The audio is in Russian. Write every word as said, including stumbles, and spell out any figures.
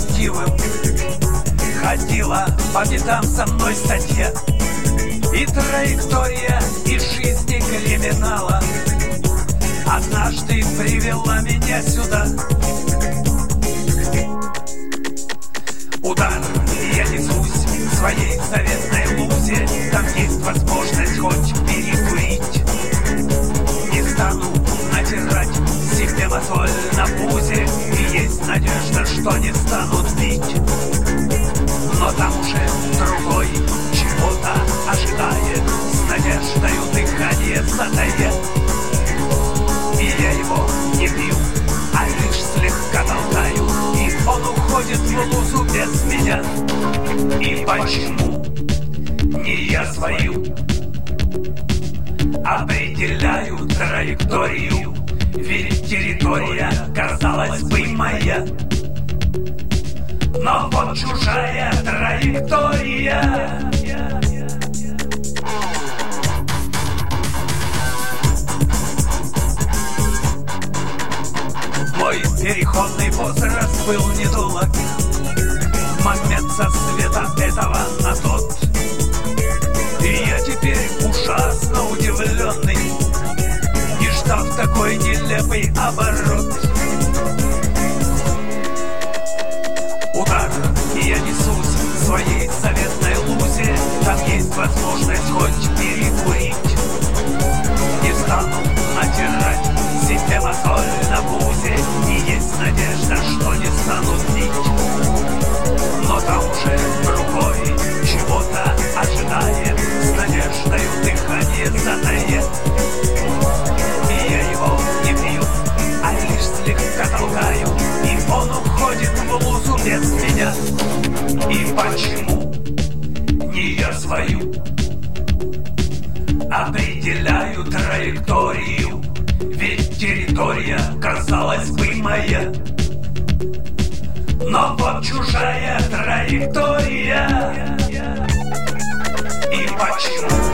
строптивым. Ходила по пятам со мной статья, и траектория из жизни криминала однажды привела меня сюда. Удар, и я несусь в своей заветной лузе. Там есть возможность хоть перекурить. Не стану натирать себе мозоль на пузе, и есть надежда, что не станут бить. Но там уже другой чего-то ожидает, с надеждою дыхание задает. И я его не бью, а лишь слегка толкаю, и он уходит в лузу без меня. И почему не я свою определяю траекторию? Ведь территория, казалось бы, моя, но вот чужая траектория. Мой переходный возраст был недолг, момент со света этого на тот. И я теперь ужасно удивленный, не ждал такой нелепый оборот. Удар, и я несусь в своей заветной лузе. Там есть возможность хоть перекурить. Не стану натирать себе мозоль на пузе, и есть надежда, что не станут бить. Но там уже другой чего-то ожидает, с надеждою дыхание задает. И я его не бью, а лишь слегка толкаю, и он уходит в лузу без меня. И почему не я свою определяю траекторию? Ведь территория, казалось бы, моя, но вот чужая траектория. И почему